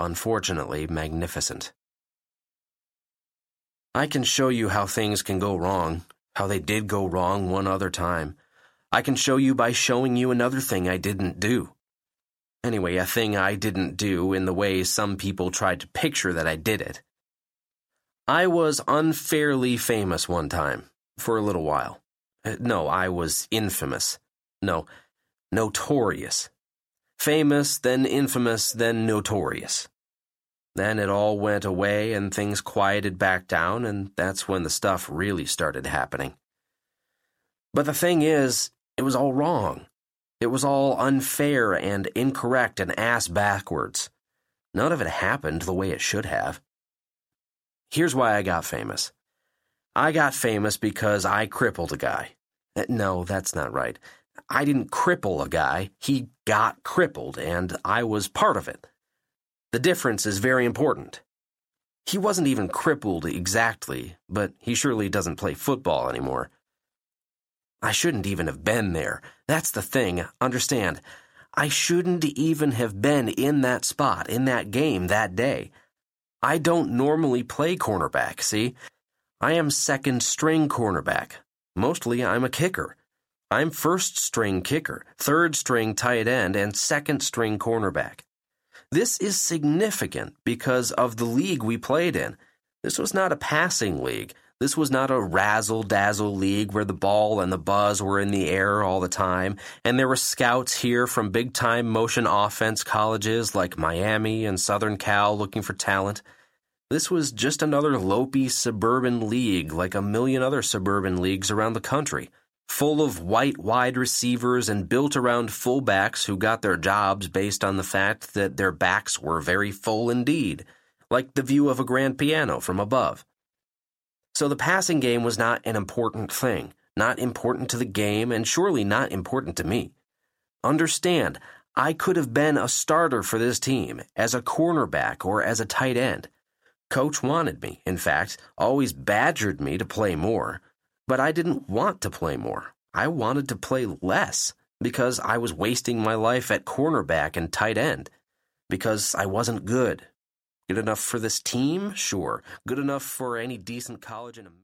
unfortunately, magnificent. I can show you how things can go wrong, how they did go wrong one other time. I can show you by showing you another thing I didn't do. Anyway, a thing I didn't do in the way some people tried to picture that I did it. I was unfairly famous one time, for a little while. No, I was infamous. No, notorious. Famous, then infamous, then notorious. Then it all went away and things quieted back down, and that's when the stuff really started happening. But the thing is, it was all wrong. It was all unfair and incorrect and ass backwards. None of it happened the way it should have. Here's why I got famous. I got famous because I crippled a guy. No, that's not right. I didn't cripple a guy. He got crippled, and I was part of it. The difference is very important. He wasn't even crippled exactly, but he surely doesn't play football anymore. I shouldn't even have been there. That's the thing. Understand, I shouldn't even have been in that spot, in that game, that day. I don't normally play cornerback, see? I am second-string cornerback. Mostly I'm a kicker. I'm first-string kicker, third-string tight end, and second-string cornerback. This is significant because of the league we played in. This was not a passing league. This was not a razzle-dazzle league where the ball and the buzz were in the air all the time, and there were scouts here from big-time motion offense colleges like Miami and Southern Cal looking for talent. This was just another lopey suburban league like a million other suburban leagues around the country, full of white wide receivers and built around fullbacks who got their jobs based on the fact that their backs were very full indeed, like the view of a grand piano from above. So the passing game was not an important thing, not important to the game, and surely not important to me. Understand, I could have been a starter for this team, as a cornerback or as a tight end. Coach wanted me, in fact, always badgered me to play more. But I didn't want to play more. I wanted to play less, because I was wasting my life at cornerback and tight end. Because I wasn't good. Good enough for this team? Sure. Good enough for any decent college in America?